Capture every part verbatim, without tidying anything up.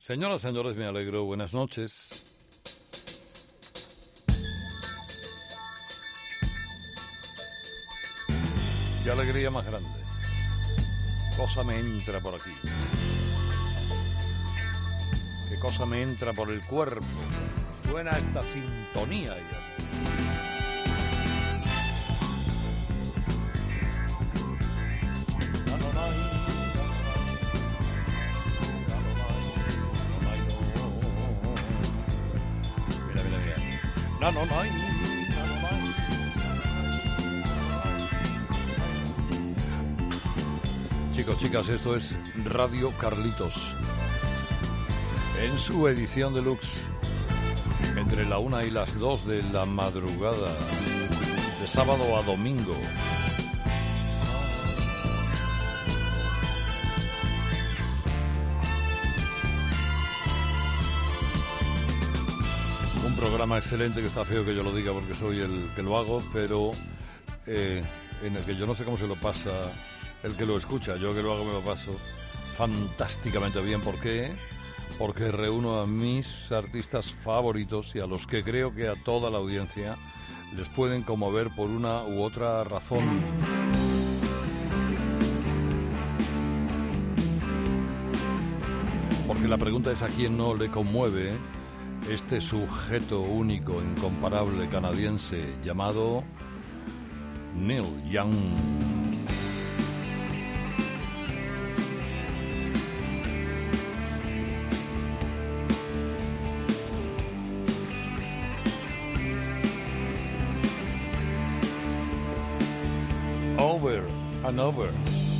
Señoras, señores, me alegro. Buenas noches. Qué alegría más grande. Cosa me entra por aquí. Qué cosa me entra por el cuerpo. Suena esta sintonía ya. No, no, no. Chicos, chicas, esto es Radio Carlitos. En su edición deluxe, entre la una y las dos de la madrugada, de sábado a domingo. Un programa excelente, que está feo que yo lo diga porque soy el que lo hago, pero eh, en el que yo no sé cómo se lo pasa el que lo escucha. Yo que lo hago me lo paso fantásticamente bien. ¿Por qué? Porque reúno a mis artistas favoritos y a los que creo que a toda la audiencia les pueden conmover por una u otra razón. Porque la pregunta es: ¿a quién no le conmueve este sujeto único, incomparable, canadiense llamado Neil Young? Over and over.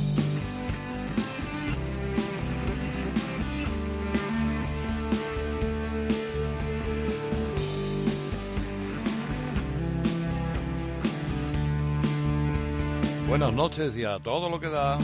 Buenas noches y a todo lo que da.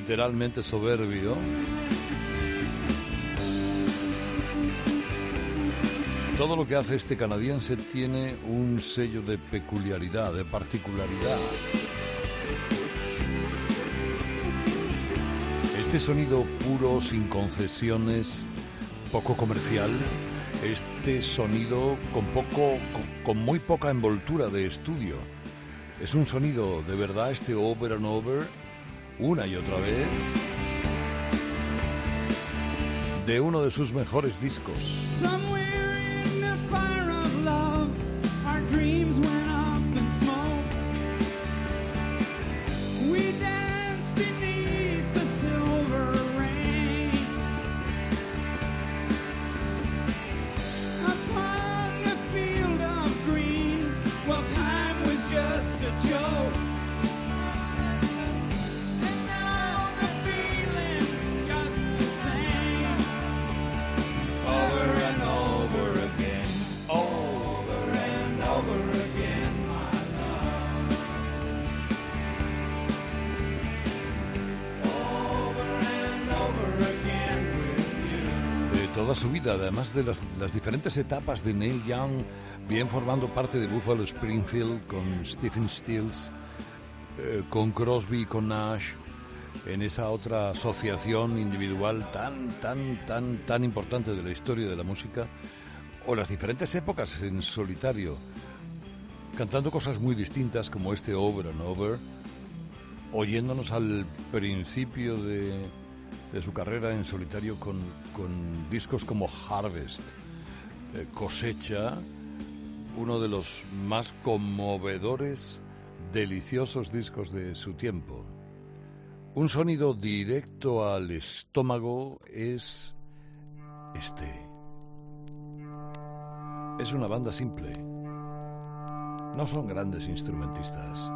literalmente soberbio. Todo lo que hace este canadiense tiene un sello de peculiaridad, de particularidad. Este sonido puro, sin concesiones, poco comercial, este sonido con poco, con, con muy poca envoltura de estudio. Es un sonido de verdad, este over and over, una y otra vez, de uno de sus mejores discos. Somewhere in the fire of love, our dreams went up in smoke. We danced beneath the silver rain. Upon the field of green, well, time was just a joke. And now the feeling's just the same. Over and over again, over and over again, my love. Over and over again with you. De toda su vida, además de las, las diferentes etapas de Neil Young, bien formando parte de Buffalo Springfield con Stephen Stills, eh, con Crosby y con Nash, en esa otra asociación individual tan, tan, tan, tan importante de la historia de la música, o las diferentes épocas en solitario, cantando cosas muy distintas como este Over and Over, oyéndonos al principio de, de su carrera en solitario con, con discos como Harvest, eh, Cosecha, uno de los más conmovedores, deliciosos discos de su tiempo. Un sonido directo al estómago es este. Es una banda simple. No son grandes instrumentistas.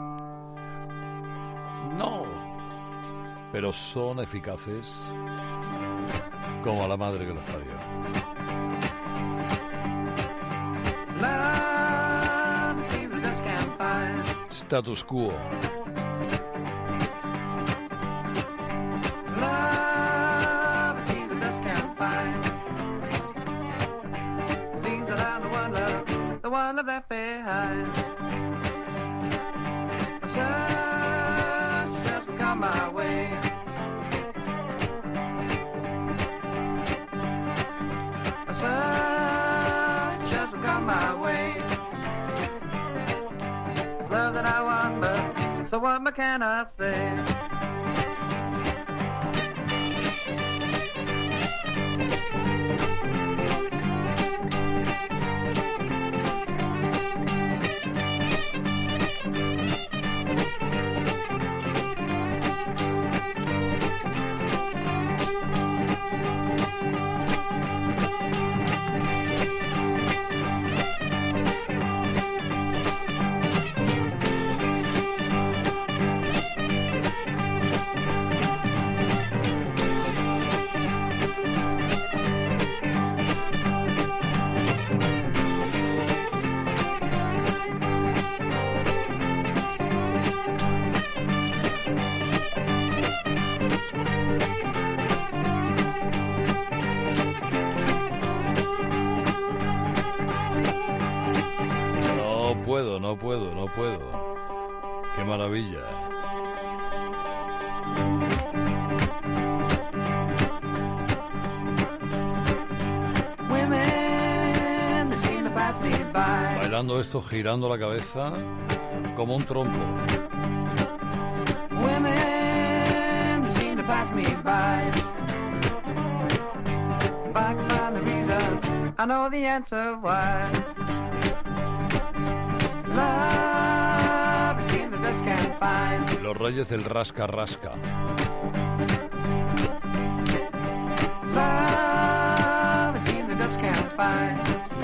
No. Pero son eficaces como la madre que los parió. Status Quo. One of left behind. Such just will come my way. Such just will come my way. It's love that I want, but so what more can I say? No puedo, no puedo. ¡Qué maravilla! Bailando esto, girando la cabeza como un trompo. Women seem to pass me by. Back on the reason, I know the answer why. Love, it seems I just can't find. Los reyes del rasca rasca. Love, it seems I just can't find.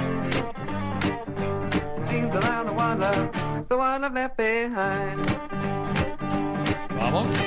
Seems that I'm the one love, the one I've left behind. Vamos.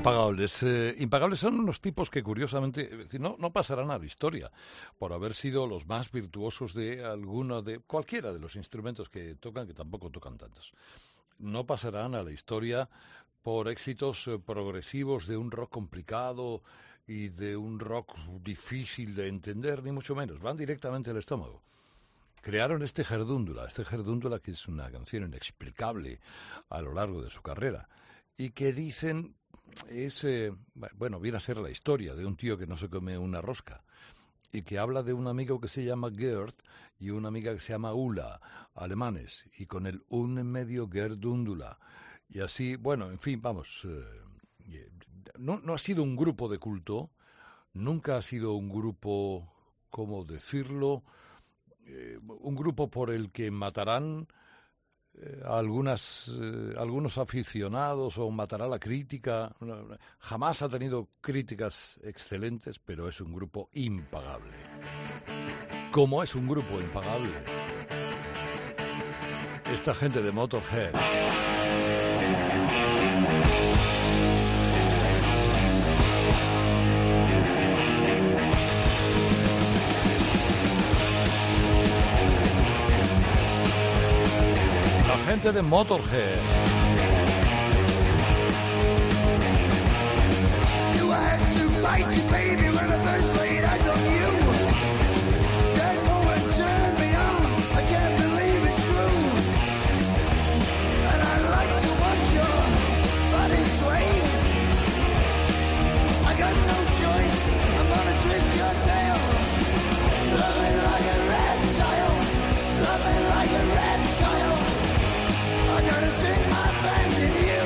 Impagables. Eh, impagables son unos tipos que curiosamente es decir, no, no pasarán a la historia por haber sido los más virtuosos de alguno de cualquiera de los instrumentos que tocan, que tampoco tocan tantos. No pasarán a la historia por éxitos eh, progresivos de un rock complicado y de un rock difícil de entender, ni mucho menos. Van directamente al estómago. Crearon este Gerdúndula, este Gerdúndula que es una canción inexplicable a lo largo de su carrera y que dicen es, eh, bueno, viene a ser la historia de un tío que no se come una rosca y que habla de un amigo que se llama Gerd y una amiga que se llama Ulla, alemanes, y con el un en medio Gerdúndula. Y así, bueno, en fin, vamos, eh, no, no ha sido un grupo de culto, nunca ha sido un grupo, ¿cómo decirlo?, eh, un grupo por el que matarán eh, a algunas, eh, algunos aficionados o matará la crítica. Jamás ha tenido críticas excelentes, pero es un grupo impagable. ¿Cómo es un grupo impagable? Esta gente de Motorhead. La gente de Motorhead. You had to fight you, baby, when I first laid eyes on you. That woman turned me on, I can't believe it's true. And I like to watch your body sway. I got no choice, I'm gonna twist your tail. Love me like a reptile, love me like a reptile. I gotta sink my fangs in you.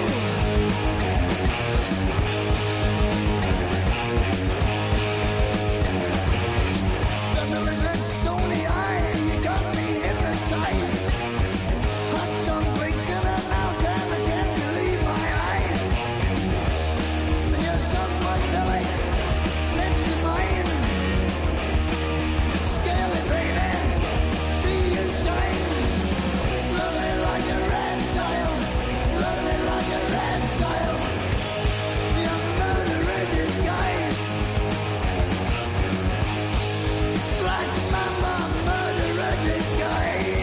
Thunder is that stony eye, you got me hypnotized. Hot tongue breaks in her mouth and I can't believe my eyes. And your soft belly next to mine. Scaly baby, see you shine. Love me like a reptile, love me like a reptile. You're murderer disguise. Black mamba, murderer disguise.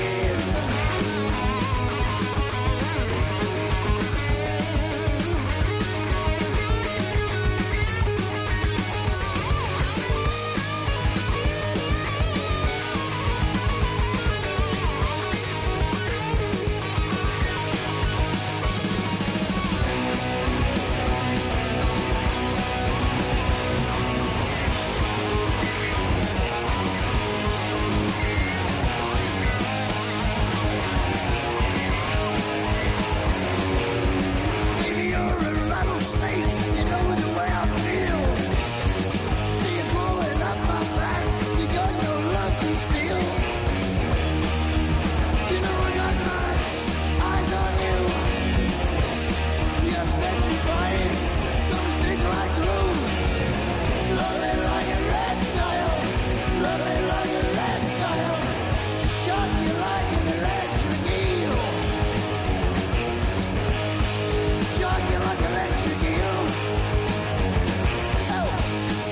Maybe you're a rattlesnake, you know the way I feel. See you pulling up my back, you got no love to steal. You know I got my eyes on you. You're petrified, gonna stick like glue. Love me like a reptile, love me like a reptile. Shock you like an electric eel. Shock you like electric eel. Oh.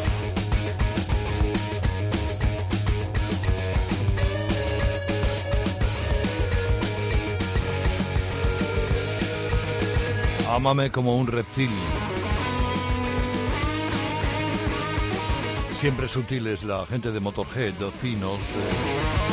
Ámame como un reptil. Siempre sutiles la gente de Motorhead, finos. eh.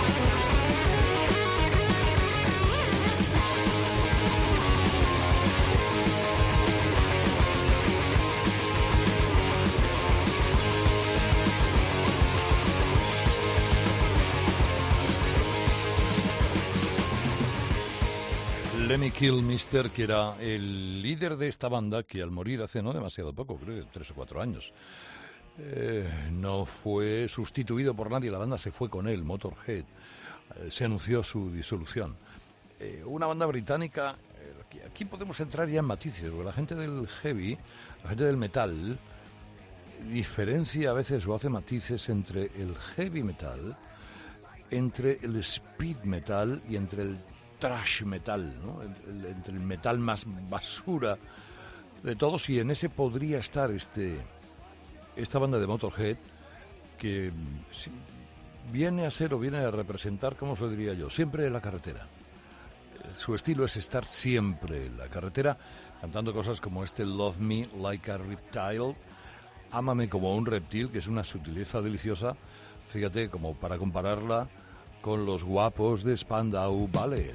Lemmy Kilmister, que era el líder de esta banda, que al morir hace no demasiado poco, creo que tres o cuatro años, eh, no fue sustituido por nadie, la banda se fue con él, Motorhead, eh, se anunció su disolución. Eh, una banda británica, eh, aquí, aquí podemos entrar ya en matices, porque la gente del heavy, la gente del metal, diferencia a veces o hace matices entre el heavy metal, entre el speed metal y entre el thrash metal, ¿no? El- el- entre el metal más basura de todos, y en ese podría estar este esta banda de Motorhead, que sí, viene a ser o viene a representar, ¿cómo se lo diría yo? Siempre en la carretera. Su estilo es estar siempre en la carretera, cantando cosas como este Love Me Like a Reptile, Ámame como un reptil, que es una sutileza deliciosa, fíjate, como para compararla con los guapos de Spandau Ballet.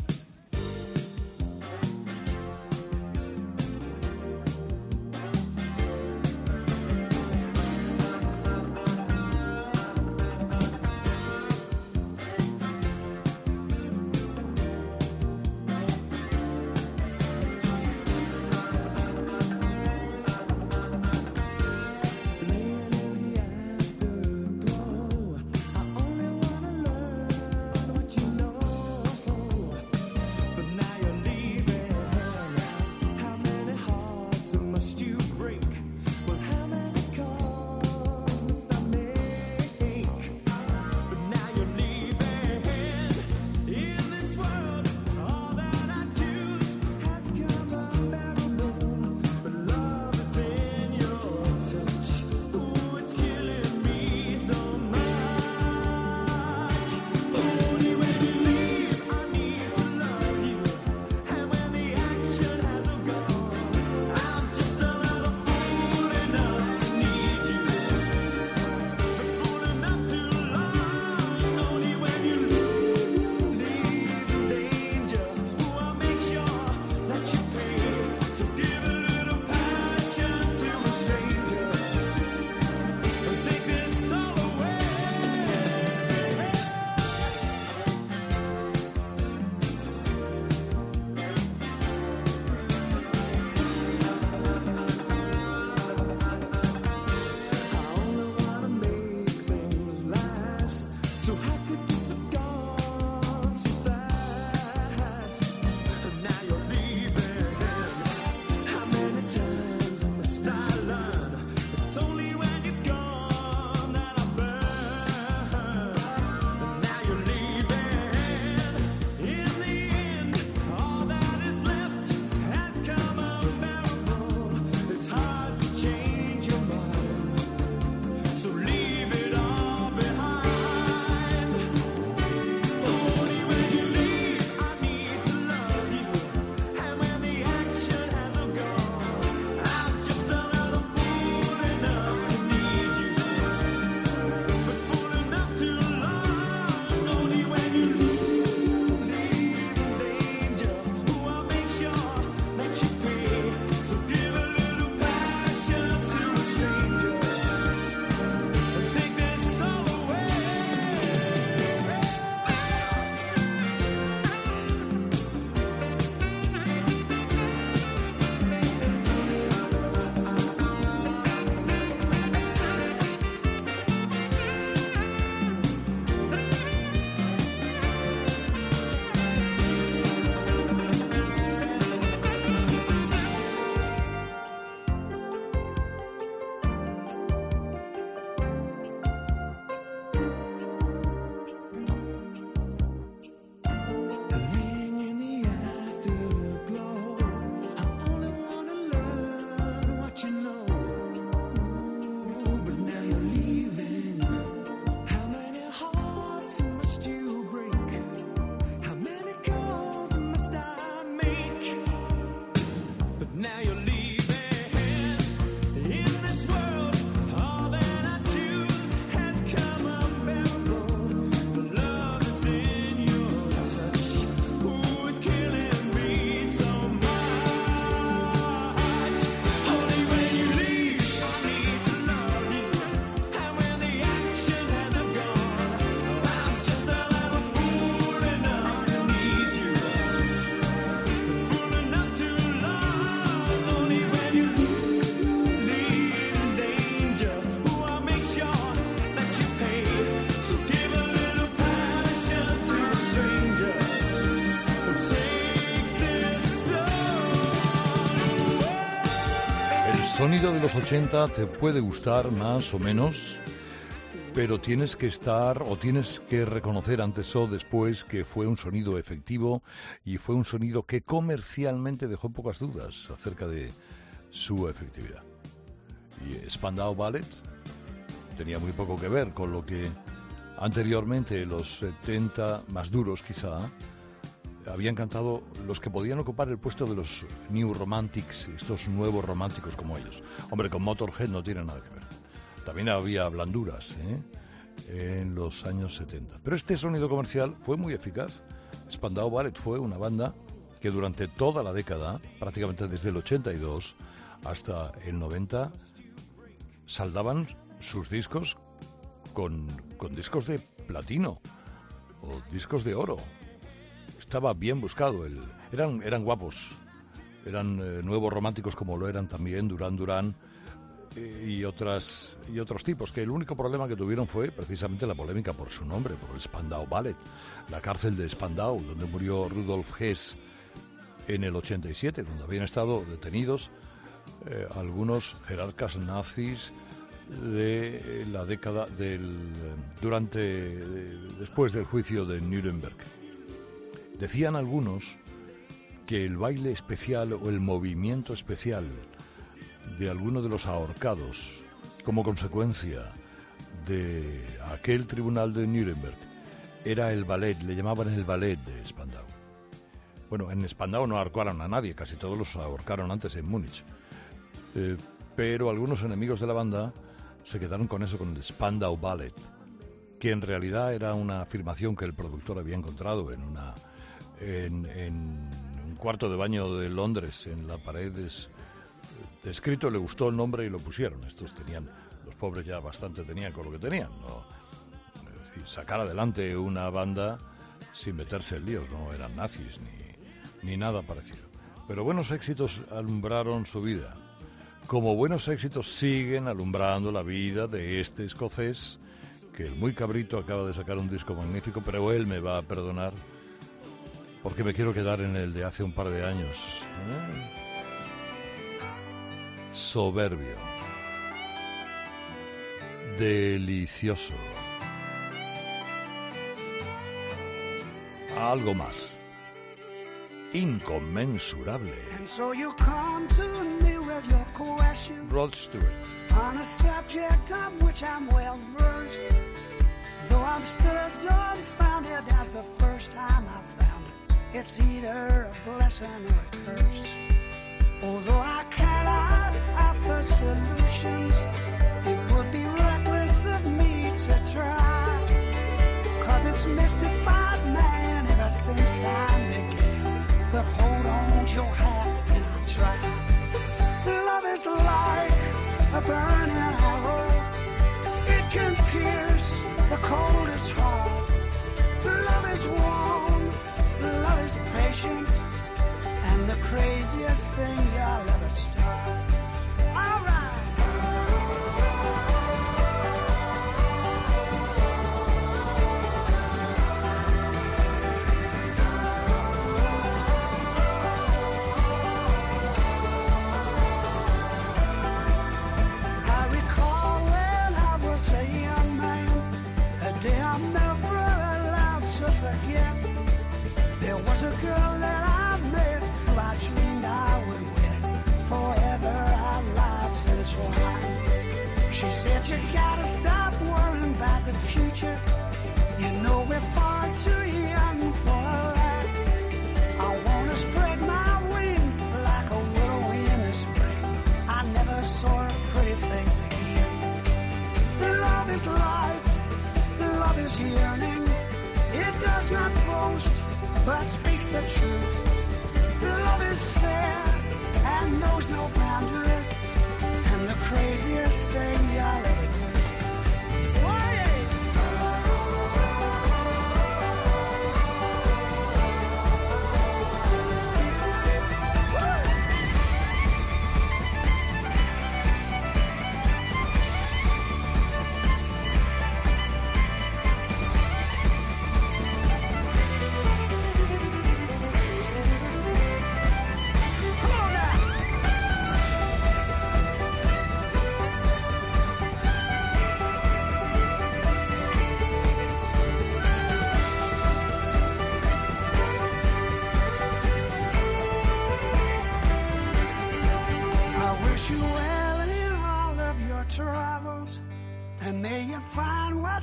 Sonido de los ochenta te puede gustar más o menos, pero tienes que estar o tienes que reconocer antes o después que fue un sonido efectivo y fue un sonido que comercialmente dejó pocas dudas acerca de, su efectividad. Y Spandau Ballet tenía muy poco que ver con lo que anteriormente, los setenta más duros quizá, habían cantado los que podían ocupar el puesto de los New Romantics, estos nuevos románticos como ellos. Hombre, con Motorhead no tiene nada que ver. También había blanduras, ¿eh? en los años setenta. Pero este sonido comercial fue muy eficaz. Spandau Ballet fue una banda que durante toda la década, prácticamente desde el ochenta y dos hasta el noventa, saldaban sus discos con, con discos de platino o discos de oro. Estaba bien buscado. El, eran, eran guapos, eran eh, nuevos románticos como lo eran también Duran Duran eh, y, otras, y otros tipos, que el único problema que tuvieron fue precisamente la polémica por su nombre, por el Spandau Ballet, la cárcel de Spandau, donde murió Rudolf Hess en el ochenta y siete, donde habían estado detenidos eh, algunos jerarcas nazis de la década del durante de, después del juicio de Nuremberg. Decían algunos que el baile especial o el movimiento especial de alguno de los ahorcados como consecuencia de aquel tribunal de Nuremberg era el ballet, le llamaban el ballet de Spandau. Bueno, en Spandau no ahorcaron a nadie, casi todos los ahorcaron antes en Múnich. Eh, pero algunos enemigos de la banda se quedaron con eso, con el Spandau Ballet, que en realidad era una afirmación que el productor había encontrado en una en, en un cuarto de baño de Londres, en la pared des, descrito, le gustó el nombre y lo pusieron. Estos tenían, los pobres ya bastante tenían con lo que tenían, ¿no? Es decir, sacar adelante una banda sin meterse en líos, no eran nazis ni, ni nada parecido. Pero buenos éxitos alumbraron su vida. Como buenos éxitos siguen alumbrando la vida de este escocés, que el muy cabrito acaba de sacar un disco magnífico, pero él me va a perdonar porque me quiero quedar en el de hace un par de años. ¿Eh? Soberbio. Delicioso. Algo más. Inconmensurable. And so you come to me with your questions Rod Stewart. on a subject of which I'm well versed. Though I'm still dumbfounded as the first time I found it, it's either a blessing or a curse. Although I cannot offer solutions, it would be reckless of me to try. Cause it's mystified man ever since time began. But hold on to your hat and I'll try. Love is like a burning arrow. It can pierce the coldest heart. Love is warm, love is patient, and the craziest thing you'll ever start. All right. A girl that I met who I dreamed I would wed. Forever our lives intertwined. She said you gotta stop worrying about the future. You know we're far too young for that. I wanna spread my wings like a willow in the spring. I never saw a pretty face again. Love is life, love is yearning. It does not boast, but speaks the truth. Love is fair and knows no boundaries, and the craziest thing you'll ever do. Oh, yeah.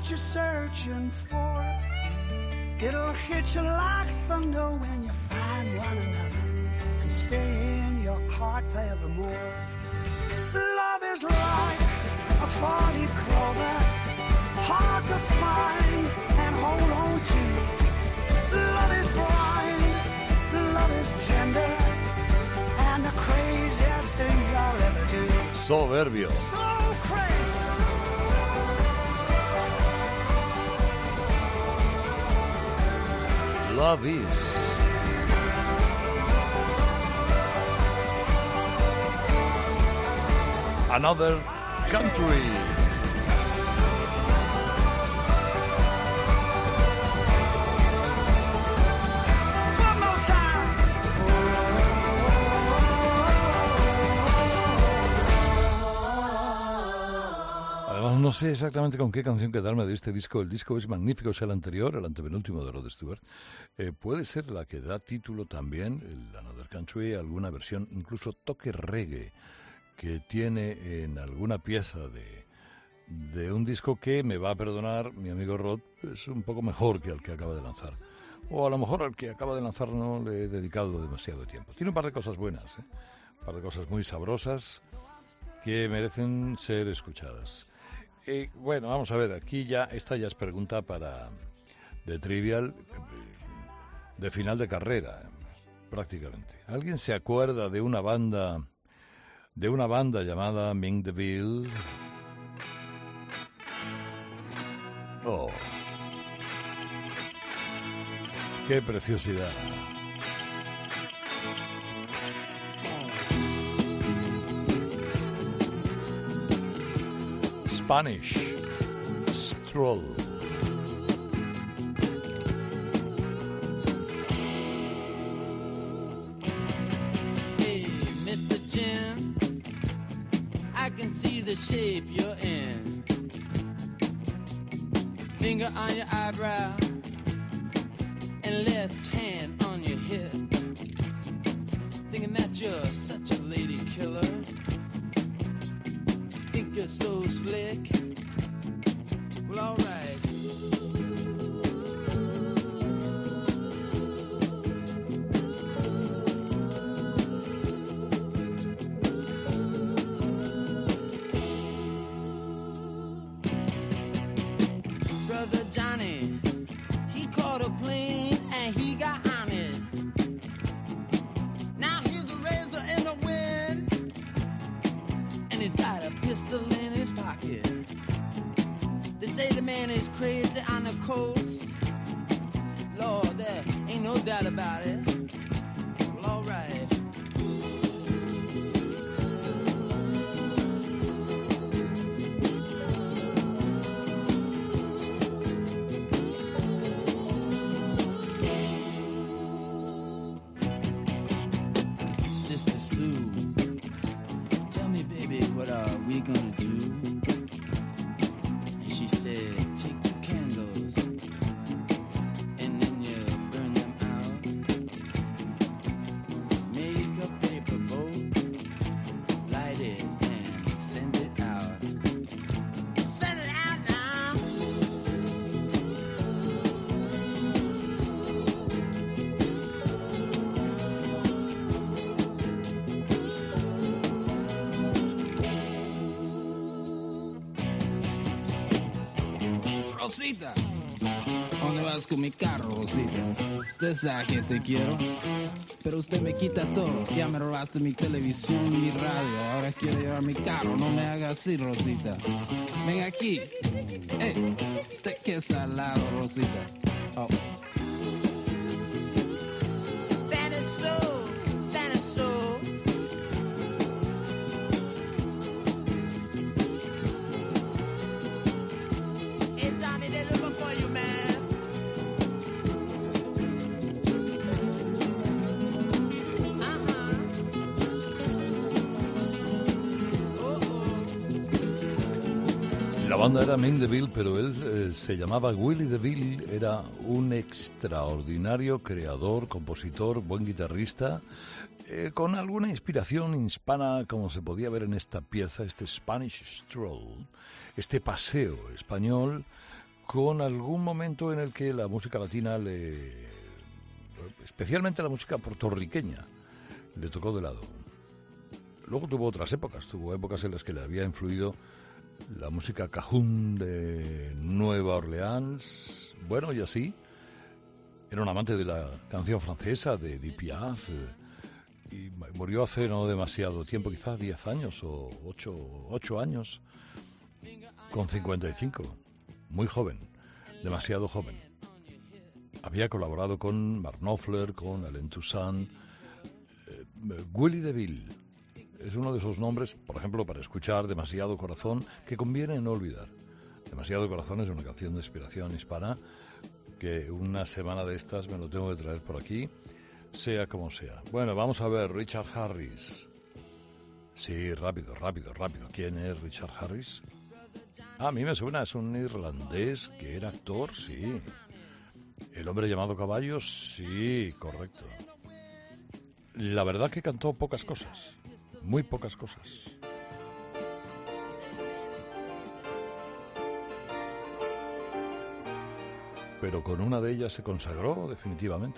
what you're searching for. It'll hit you like thunder when you find one another and stay in your heart forevermore. Love is like a four-leaf clover, hard to find and hold on to. Love is blind, love is tender, and the craziest thing you'll ever do. Soberbio. So crazy. Love is. Another country. One more time. Además, no sé exactamente con qué canción quedarme de este disco. El disco es magnífico, es el anterior, el antepenúltimo de Rod Stewart. Eh, puede ser la que da título también, el Another Country, alguna versión, incluso toque reggae, que tiene en alguna pieza de, de un disco que, me va a perdonar mi amigo Rod, es un poco mejor que el que acaba de lanzar. O a lo mejor al que acaba de lanzar no le he dedicado demasiado tiempo. Tiene un par de cosas buenas, ¿eh? Un par de cosas muy sabrosas que merecen ser escuchadas. Eh, bueno, vamos a ver, aquí ya, esta ya es pregunta para de Trivial, de final de carrera, prácticamente. ¿Alguien se acuerda de una banda... de una banda llamada Ming DeVille? Oh, qué preciosidad. Spanish Stroll. Hey, Mister Jim, I can see the shape you're in. Finger on your eyebrow and left hand on your hip. Thinking that you're such a lady killer. Think you're so slick. Well, alright. Brother Johnny, he caught a plane and he got on it. Now here's a razor in the wind, and he's got a pistol in his pocket. They say the man is crazy on the coast. Lord, there ain't no doubt about it. Well, alright. Sister Sue, tell me, baby, what are we gonna do? And she said, take two candles and then you burn them out. Make a paper boat, light it and send it out. Send it out now. Rosita, ¿dónde vas con mi carro, Rosita? Usted sabe que te quiero, pero usted me quita todo. Ya me robaste mi televisión y mi radio. Ahora quiero llevar mi carro. No me haga así, Rosita. Ven aquí. Hey, usted que es salado, Rosita. Oh. Spanish soul, Spanish soul. Hey, Johnny, they're looking for you, man. La banda era Ming DeVille, pero él eh, se llamaba Willie DeVille, era un extraordinario creador, compositor, buen guitarrista, eh, con alguna inspiración hispana, como se podía ver en esta pieza, este Spanish Stroll, este paseo español, con algún momento en el que la música latina le, especialmente la música puertorriqueña, le tocó de lado. Luego tuvo otras épocas, tuvo épocas en las que le había influido la música cajún de Nueva Orleans, bueno, y así. Era un amante de la canción francesa, de Edith Piaf, y murió hace no demasiado tiempo, quizás diez años o ocho años, con cincuenta y cinco, muy joven, demasiado joven. Había colaborado con Mark Knopfler, con Alain Toussaint, eh, Willie DeVille. Es uno de esos nombres, por ejemplo, para escuchar Demasiado Corazón, que conviene no olvidar. Demasiado Corazón es una canción de inspiración hispana que una semana de estas me lo tengo que traer por aquí, sea como sea. Bueno, vamos a ver, Richard Harris. Sí, rápido, rápido, rápido. ¿Quién es Richard Harris? Ah, a mí me suena, es un irlandés que era actor, sí. El hombre llamado Caballo, sí, correcto. La verdad que cantó pocas cosas, muy pocas cosas. Pero con una de ellas se consagró definitivamente.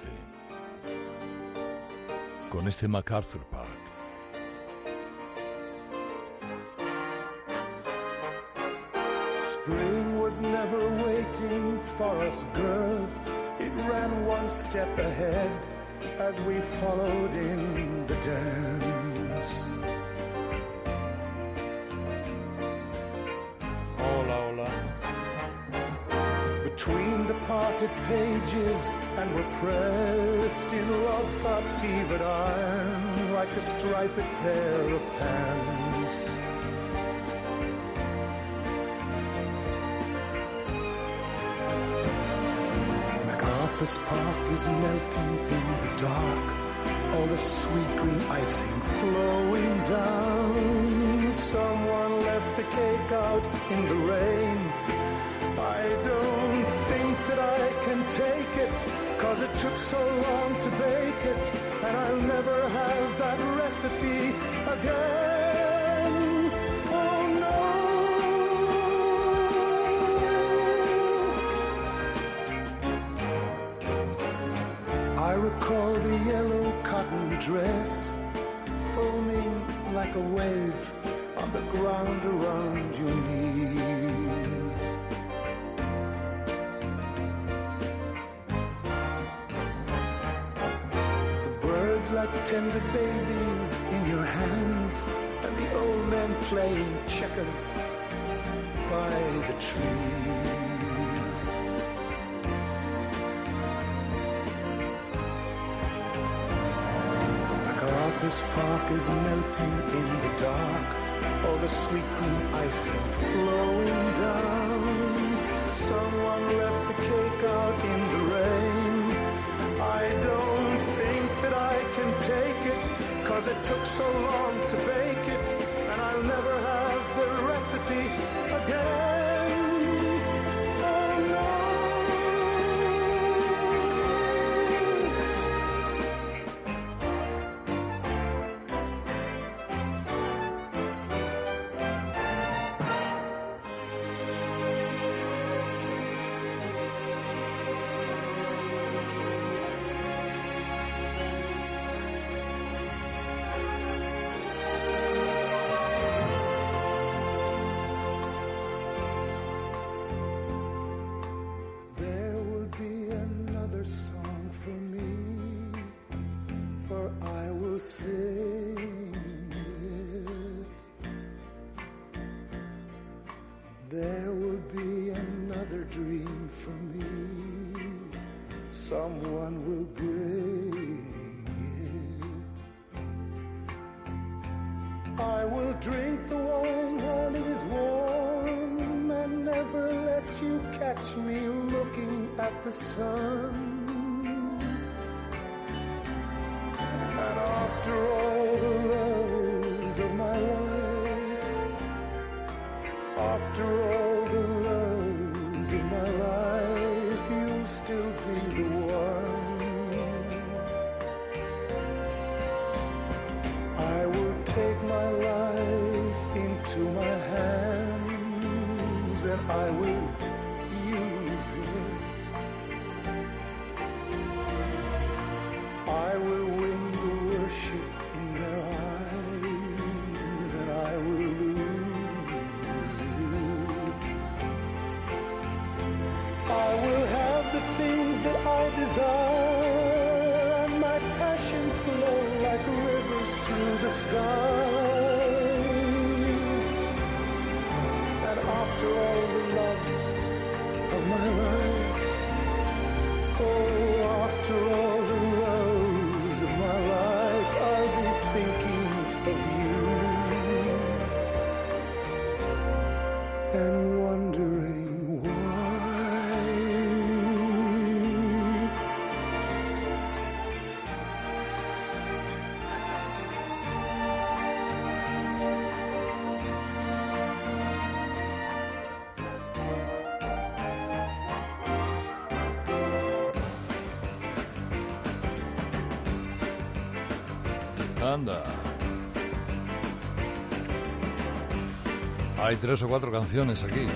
Con este MacArthur Park. Spring was never waiting for us, girl. It ran one step ahead as we followed in the dance. Hola, hola. Between the parted pages and we're pressed in love's hot fevered iron like a striped pair of pants. MacArthur's Park is melting in the dark, all the sweet green icing flowing down. Someone left the cake out in the rain. I don't think that I can take it, 'cause it took so long to bake it, and I'll never have that recipe again. Oh no. I recall the yellow cotton dress foaming like a wave on the ground around your knees. Like tender babies in your hands, and the old men playing checkers by the trees. MacArthur's Park is melting in the dark, all the sweet green icing flowing down. Someone left the cake out in the rain. I don't think that I can take it, 'cause it took so long to bake it, and I'll never have the recipe again. Oh no. There will be another dream for me. Someone will bring it. I will drink the wine while it is warm, and never let you catch me looking at the sun. And after all the loves of my life, after all the loves of my life, you'll still be the one. I will take my life into my hands, and I will use desire and my passion flow like rivers through the sky. And after all the loves of my life, oh, after all the loves of my life, I'll be thinking of you and wondering why. Anda. Hay tres o cuatro canciones aquí.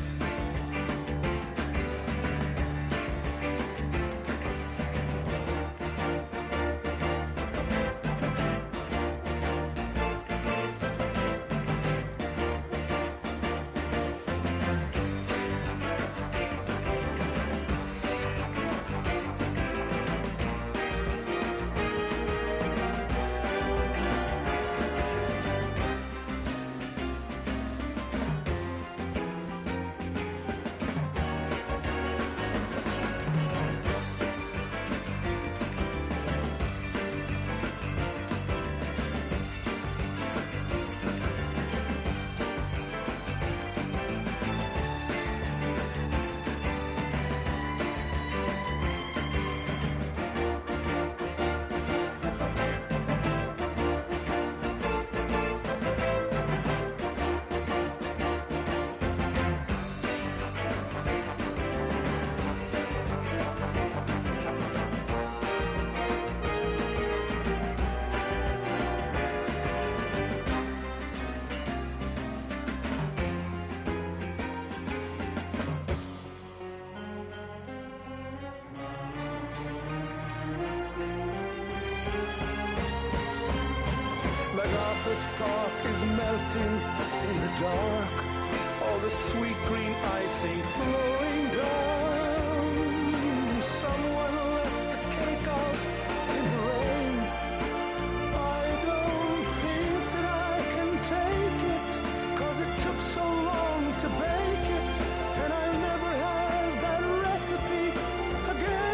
MacArthur's Park is melting in the dark, all the sweet green icing flowing down. Someone left the cake out in the rain. I don't think that I can take it, 'cause it took so long to bake it, and I'll never have that recipe again.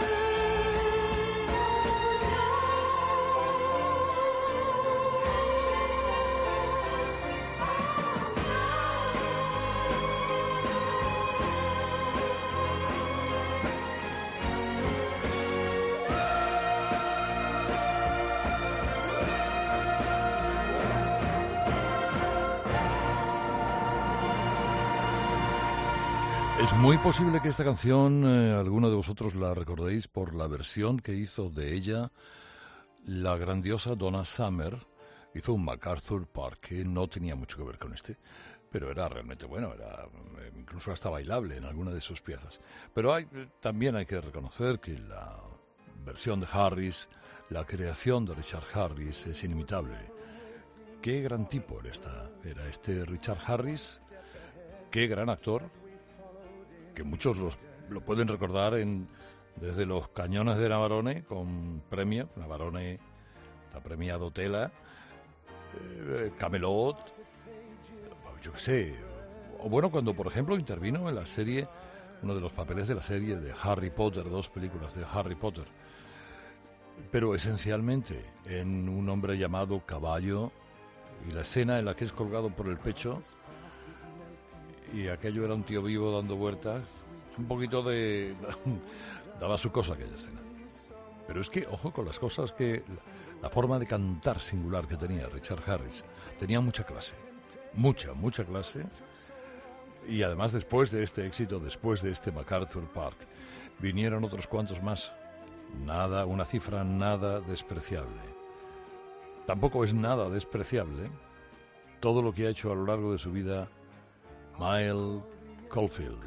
Es muy posible que esta canción eh, alguno de vosotros la recordéis por la versión que hizo de ella la grandiosa Donna Summer. Hizo un MacArthur Park que no tenía mucho que ver con este, pero era realmente bueno, era eh, incluso hasta bailable en alguna de sus piezas. Pero hay, también hay que reconocer que la versión de Harris, la creación de Richard Harris es inimitable. Qué gran tipo era, esta, era este Richard Harris, qué gran actor, que muchos los, lo pueden recordar en, desde los Cañones de Navarone con premio, Navarone está premiado Tela, eh, Camelot, yo qué sé, o bueno, cuando por ejemplo intervino en la serie, uno de los papeles de la serie de Harry Potter, dos películas de Harry Potter, pero esencialmente en Un hombre llamado Caballo, y la escena en la que es colgado por el pecho, y aquello era un tío vivo dando vueltas, un poquito de... daba su cosa aquella escena. Pero es que, ojo con las cosas que... La forma de cantar singular que tenía Richard Harris, tenía mucha clase, mucha, mucha clase, y además después de este éxito, después de este MacArthur Park, vinieron otros cuantos más. Nada, una cifra nada despreciable. Tampoco es nada despreciable todo lo que ha hecho a lo largo de su vida Mile Caulfield.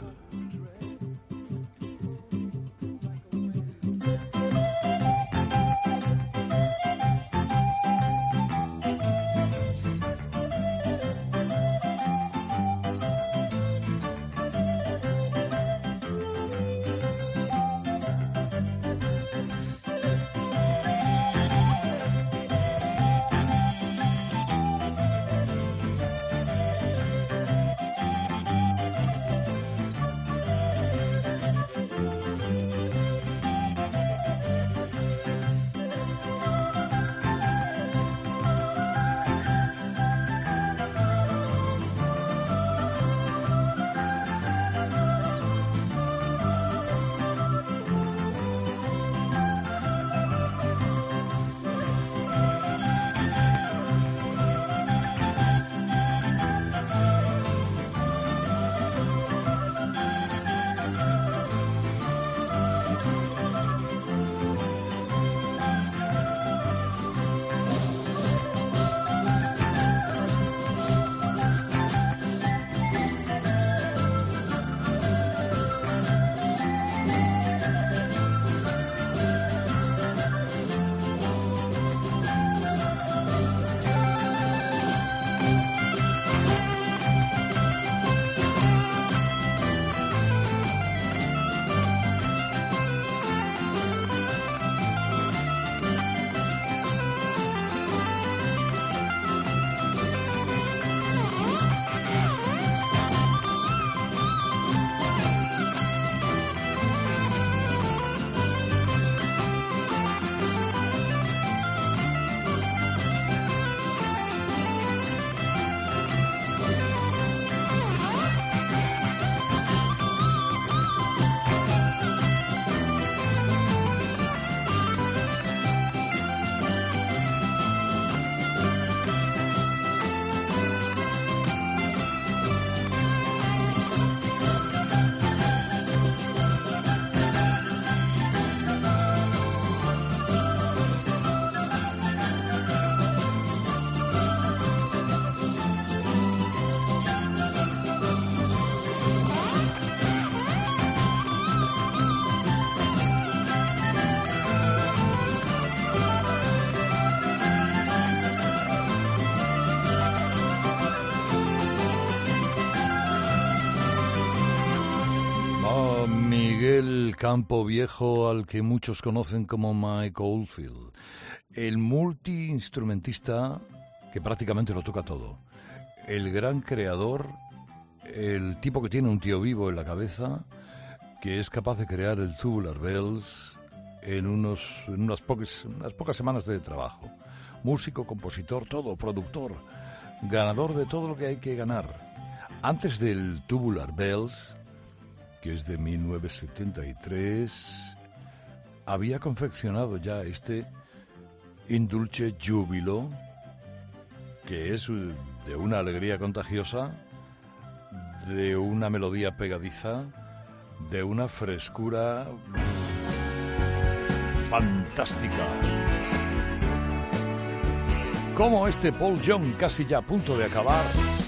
campo viejo al que muchos conocen como Mike Oldfield, el multiinstrumentista que prácticamente lo toca todo, el gran creador, el tipo que tiene un tío vivo en la cabeza, que es capaz de crear el Tubular Bells en, unos, en unas, pocas, unas pocas semanas de trabajo. Músico, compositor, todo, productor, ganador de todo lo que hay que ganar. Antes del Tubular Bells, que es de mil novecientos setenta y tres, había confeccionado ya este In Dulce Jubilo, que es de una alegría contagiosa, de una melodía pegadiza, de una frescura fantástica. Como este Paul Young, casi ya a punto de acabar.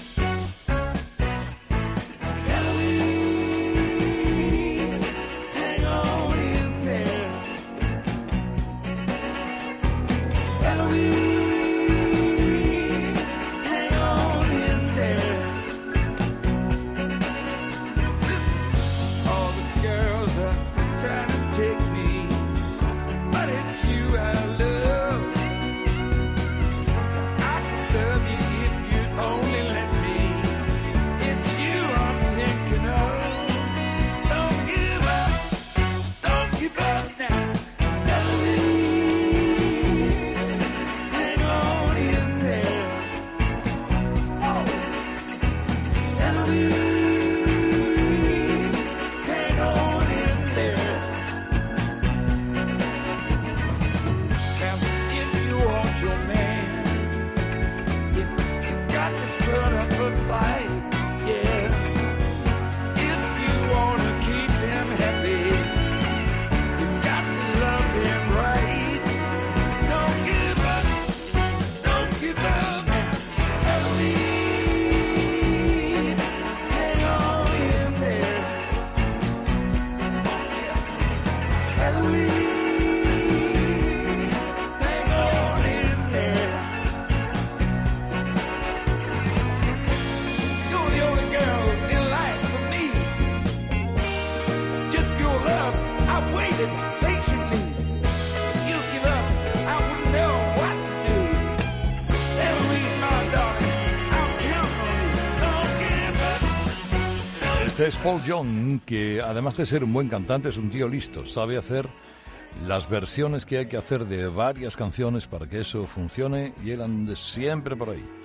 Este es Paul Young, que además de ser un buen cantante es un tío listo, sabe hacer las versiones que hay que hacer de varias canciones para que eso funcione, y él anda siempre por ahí,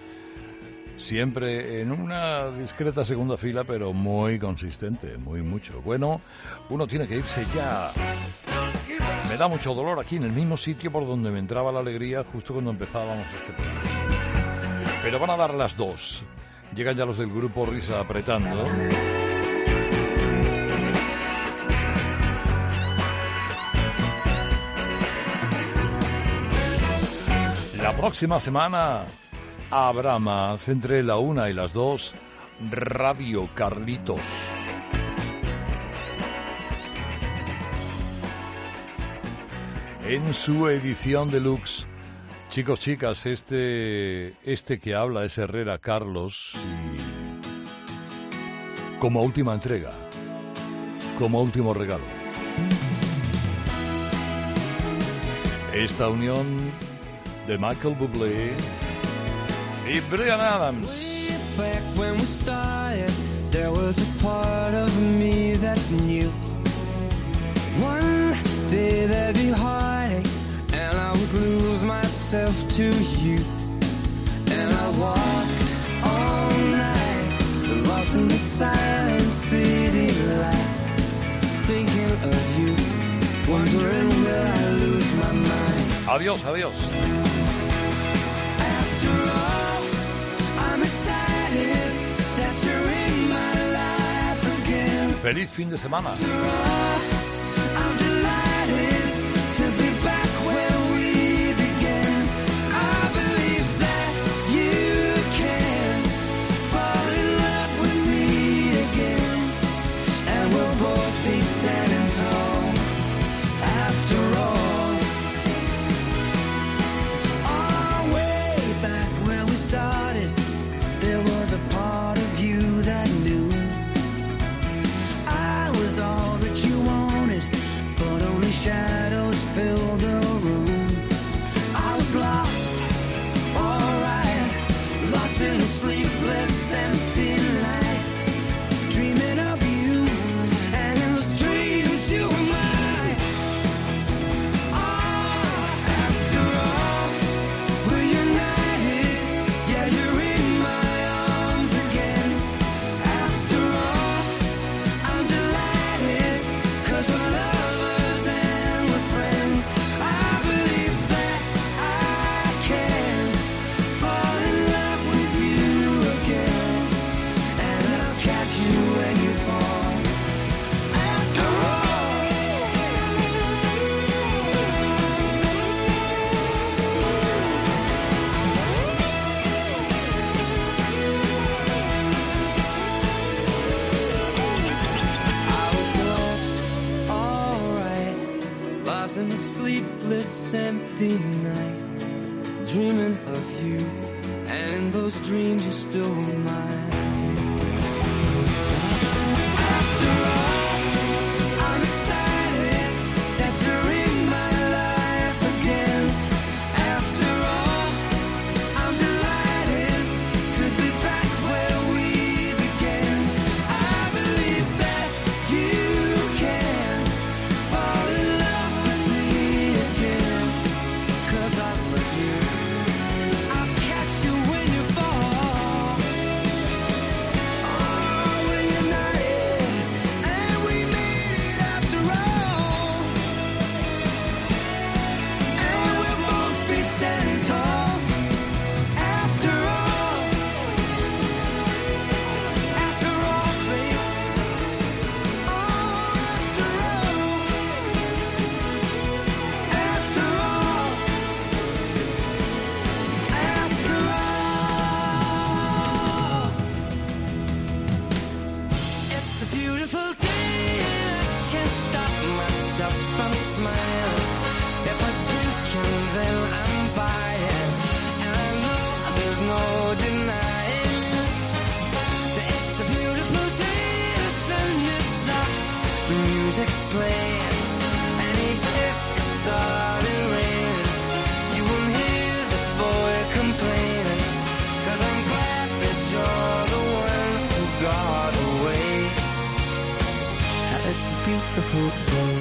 siempre en una discreta segunda fila, pero muy consistente, muy mucho. Bueno, uno tiene que irse ya. Me da mucho dolor aquí en el mismo sitio por donde me entraba la alegría justo cuando empezábamos este programa. Pero van a dar las dos. Llegan ya los del grupo Risa apretando. La próxima semana habrá más, entre la una y las dos, Radio Carlitos. En su edición deluxe. Chicos, chicas, este, este que habla es Herrera Carlos, y como última entrega, como último regalo, esta unión de Michael Bublé y Bryan Adams. Back when we started, there was a part of me that knew one day there'd be heartache, and I would lose myself to you. And I walked all night, lost in the silent city lights, thinking of you, wondering will I lose my mind. Adiós, adiós. After all, I'm excited that you're in my life again. Feliz fin de semana. After all, I'm delighted to be back where we began. I believe that you can fall in love with me again, and we'll both be standing tall. After all, our way back where we started, there was a part of you that knew I was all that you wanted. lost in a sleepless, empty night, dreaming of you, and in those dreams you still were mine. After all, I'm excited that you're in my life again. After all, I'm delighted to be back where we began. I believe that you can fall in love with me again, 'cause I love you. I'll catch you when you fall. Oh, we're united and we made it after all. And we'll both be standing tall. After all, after all, babe. Oh, after all, after all, after all. It's a beautiful day and I can't stop myself from smiling. If I drink and then I'm buying, and I know there's no denying that it's a beautiful day. The sun is up, the music's playing, and even if it started raining, you won't hear this boy complaining, 'cause I'm glad that you're the one who got away. It's a beautiful day.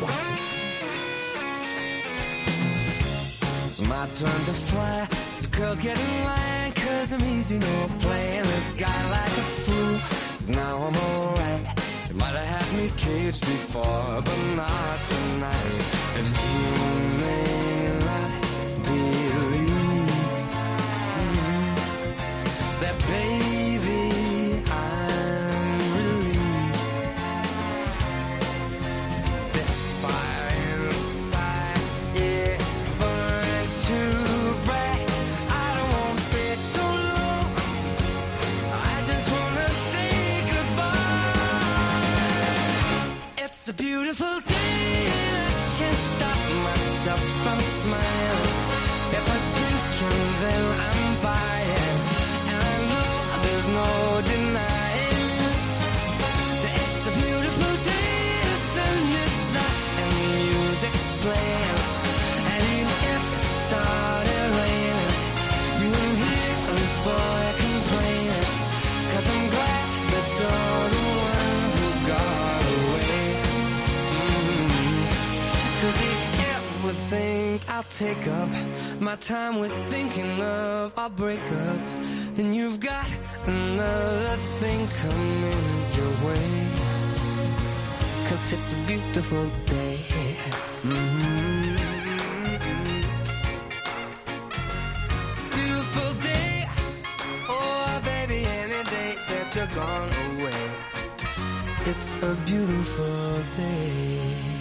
It's my turn to fly, so girls get in line, 'cause I'm easy, no playing this guy like a fool. Now I'm alright. You might have had me caged before, but not tonight. And you may not believe that, baby, I'm relieved. This fire inside, it burns too bright. I don't wanna stay so long, I just wanna say goodbye. It's a beautiful day and I can't stop myself from smiling. If I drink and then I'm buying, and I know there's no denying that it's a beautiful day. The sun is up and the music's playing, and even if it started raining, you won't hear this boy complaining, 'cause I'm glad that you're the one who got away. Mm. 'Cause if you ever think I'll take up my time with thinking of our breakup, then you've got another thing coming your way. 'Cause it's a beautiful day. Mm. Beautiful day. Oh, baby, any day that you're gone away. It's a beautiful day.